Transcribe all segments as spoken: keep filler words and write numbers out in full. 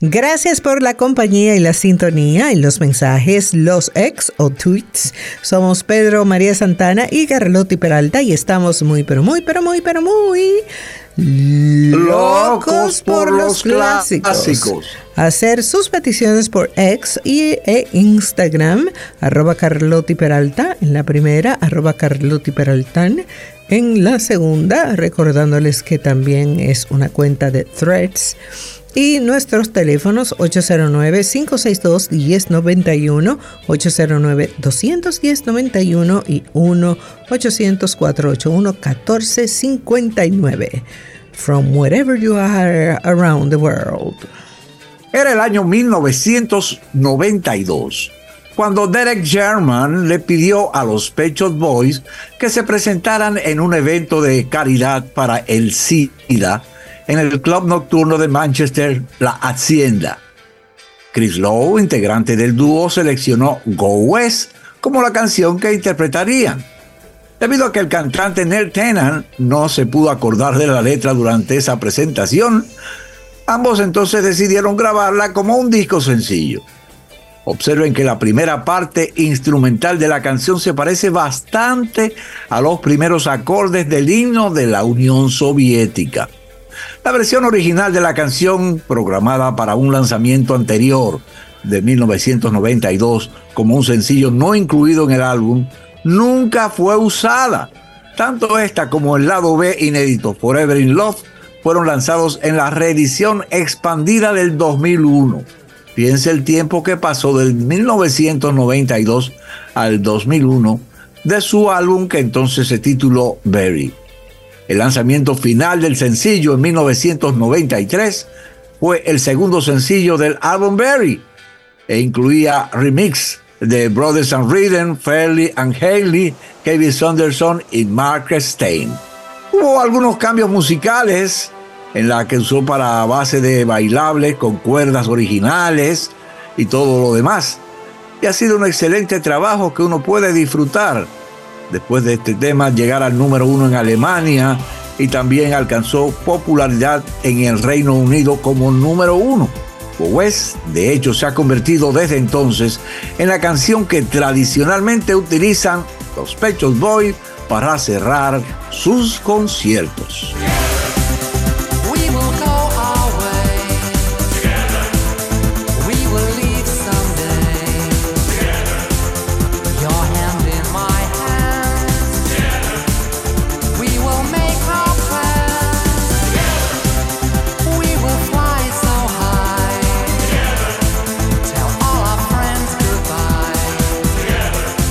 Gracias por la compañía y la sintonía y los mensajes, los ex o tweets. Somos Pedro María Santana y Carlotti Peralta y estamos muy, pero muy, pero muy, pero muy locos por, por los clásicos. clásicos. Hacer sus peticiones por ex y e Instagram, arroba Carlotti Peralta, en la primera, arroba Carlotti Peraltán, en la segunda, recordándoles que también es una cuenta de Threads. Y nuestros teléfonos ocho cero nueve, cinco seis dos, uno cero nueve uno, ocho cero nueve, dos uno cero, nueve uno y uno ochocientos, cuatrocientos ochenta y uno, catorce cincuenta y nueve. From wherever you are around the world. Era el año mil novecientos noventa y dos, cuando Derek Sherman le pidió a los Pet Shop Boys que se presentaran en un evento de caridad para el SIDA en el club nocturno de Manchester, La Hacienda. Chris Lowe, integrante del dúo, seleccionó Go West como la canción que interpretarían. Debido a que el cantante Neil Tennant no se pudo acordar de la letra durante esa presentación, ambos entonces decidieron grabarla como un disco sencillo. Observen que la primera parte instrumental de la canción se parece bastante a los primeros acordes del himno de la Unión Soviética. La versión original de la canción, programada para un lanzamiento anterior de mil novecientos noventa y dos como un sencillo no incluido en el álbum, nunca fue usada. Tanto esta como el lado B inédito Forever in Love fueron lanzados en la reedición expandida del dos mil uno. Piense el tiempo que pasó del mil novecientos noventa y dos al dos mil uno de su álbum, que entonces se tituló Berry. El lanzamiento final del sencillo en mil novecientos noventa y tres fue el segundo sencillo del álbum Berry e incluía remix de Brothers and Rhythm, Fairley and Haley, Kevin Saunderson y Mark Stein. Hubo algunos cambios musicales en la que usó para base de bailables con cuerdas originales y todo lo demás. Y ha sido un excelente trabajo que uno puede disfrutar. Después de este tema, llegar al número uno en Alemania y también alcanzó popularidad en el Reino Unido como número uno. West, de hecho, se ha convertido desde entonces en la canción que tradicionalmente utilizan los Pet Shop Boys para cerrar sus conciertos.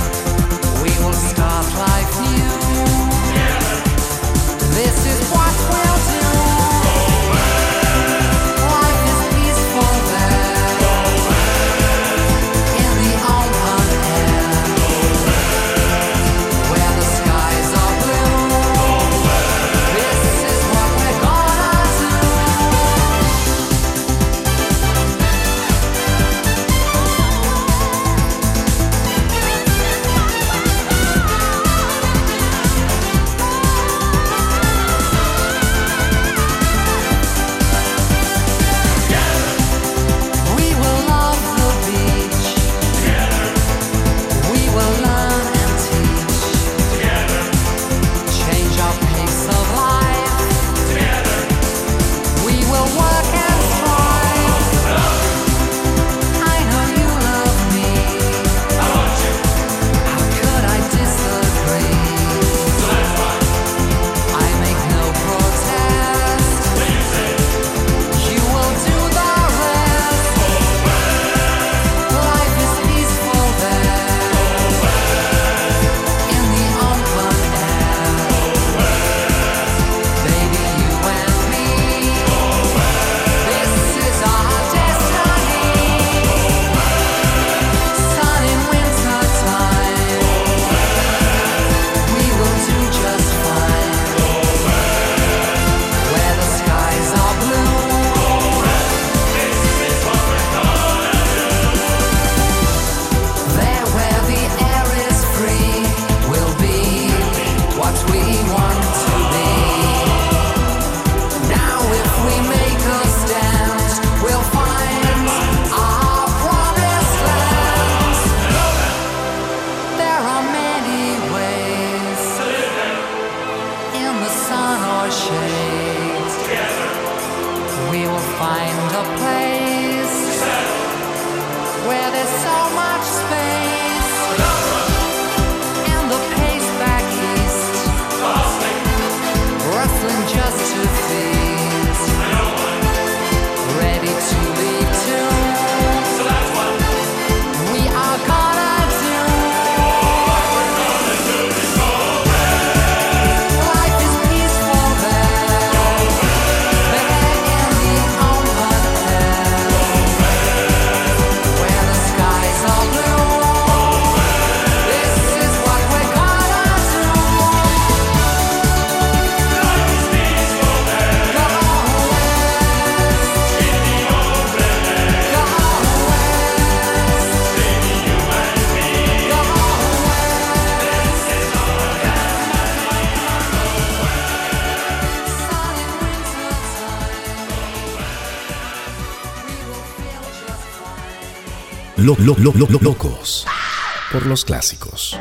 This is what lo, lo, lo, lo, locos por los clásicos.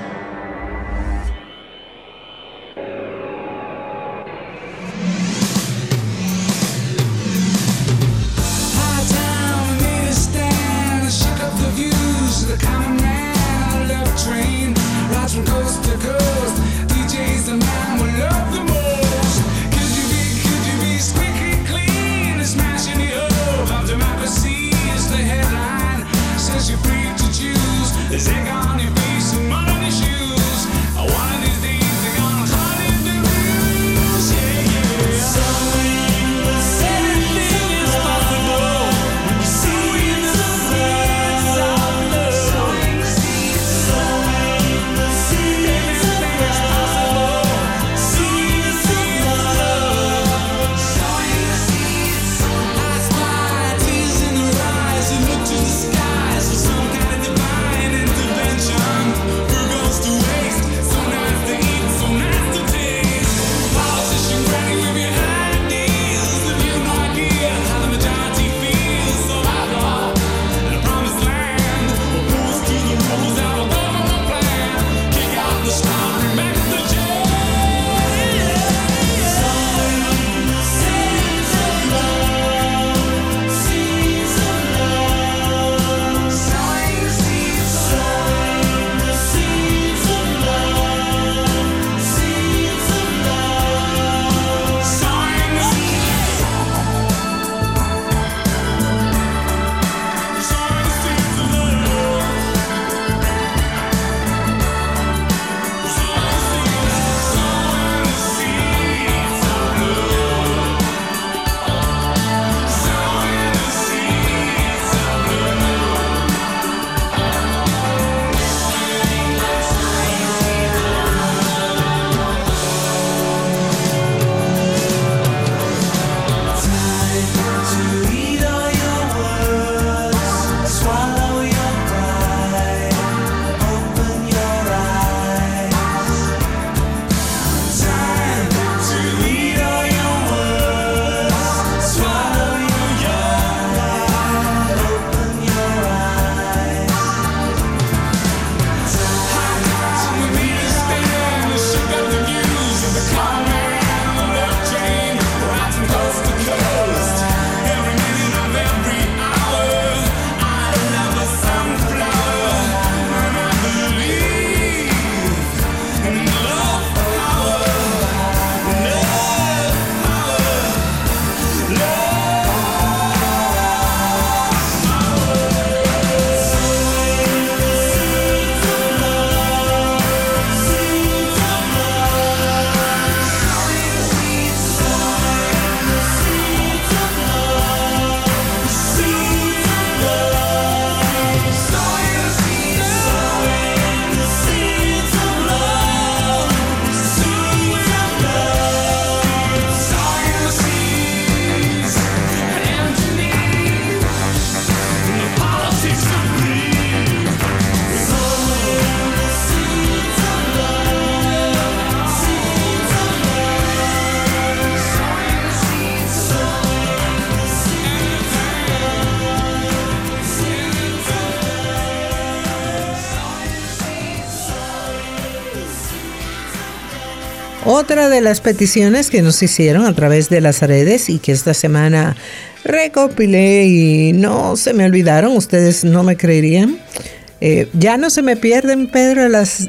Otra de las peticiones que nos hicieron a través de las redes y que esta semana recopilé y no se me olvidaron, ustedes no me creerían. Eh, ya no se me pierden, Pedro, las,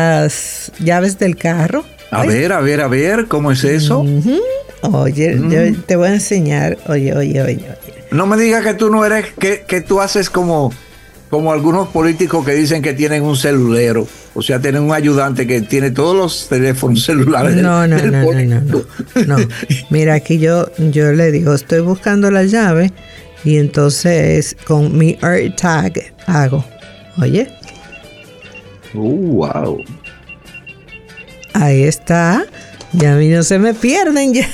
las llaves del carro. A Ay. ver, a ver, a ver, ¿cómo es eso? Uh-huh. Oye, mm. yo te voy a enseñar. Oye, oye, oye, oye. No me digas que tú no eres, que, que tú haces como, como algunos políticos que dicen que tienen un celulero. O sea, tienen un ayudante que tiene todos los teléfonos celulares. No, no, del, del no, no, no, no, no. Mira, aquí yo, yo le digo, estoy buscando la llave y entonces con mi AirTag hago. Oye. Oh, wow. Ahí está. Ya a mí no se me pierden ya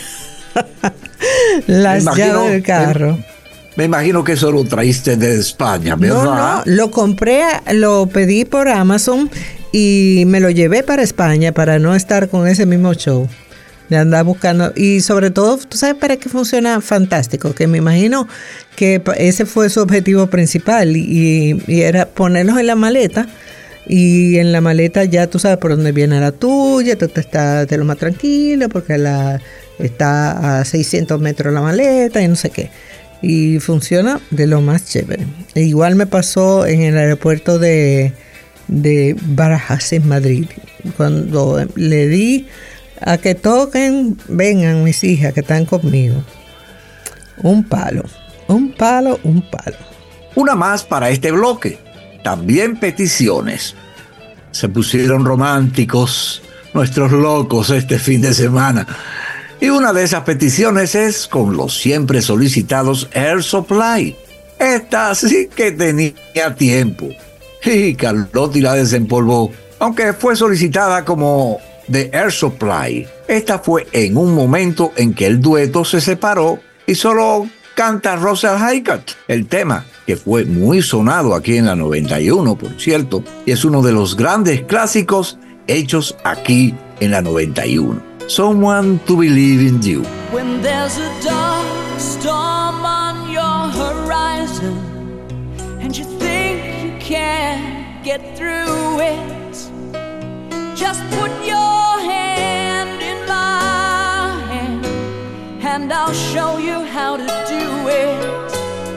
las imagino, llaves del carro. Me, me imagino que eso lo traíste de España, ¿verdad? No, no, lo compré, lo pedí por Amazon y me lo llevé para España para no estar con ese mismo show. de andar buscando. Y sobre todo, ¿tú sabes para qué funciona fantástico? Que me imagino que ese fue su objetivo principal y, y era ponerlos en la maleta. Y en la maleta ya tú sabes por dónde viene la tuya, tú te estás de lo más tranquilo porque la, está a seiscientos metros la maleta y no sé qué. Y funciona de lo más chévere. E igual me pasó en el aeropuerto de, de Barajas en Madrid. Cuando le di a que toquen, vengan mis hijas que están conmigo. Un palo, un palo, un palo. Una más para este bloque. También peticiones. Se pusieron románticos nuestros locos este fin de semana. Y una de esas peticiones es con los siempre solicitados Air Supply. Esta sí que tenía tiempo. Y Carlotti la desempolvó. Aunque fue solicitada como de Air Supply, esta fue en un momento en que el dueto se separó y solo canta Russell Highcott, el tema que fue muy sonado aquí en la noventa y uno, por cierto, y es uno de los grandes clásicos hechos aquí en la noventa y uno. Someone to Believe in You. When there's a dark storm on your horizon and you think you can't get through it, just put your hand in my hand and I'll show you how to do it.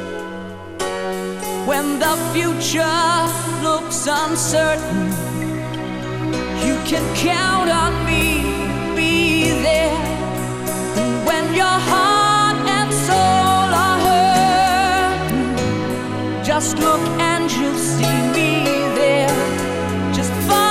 When the future looks uncertain, you can count on me, be there. And when your heart and soul are hurting, just look and you'll see me there. Just follow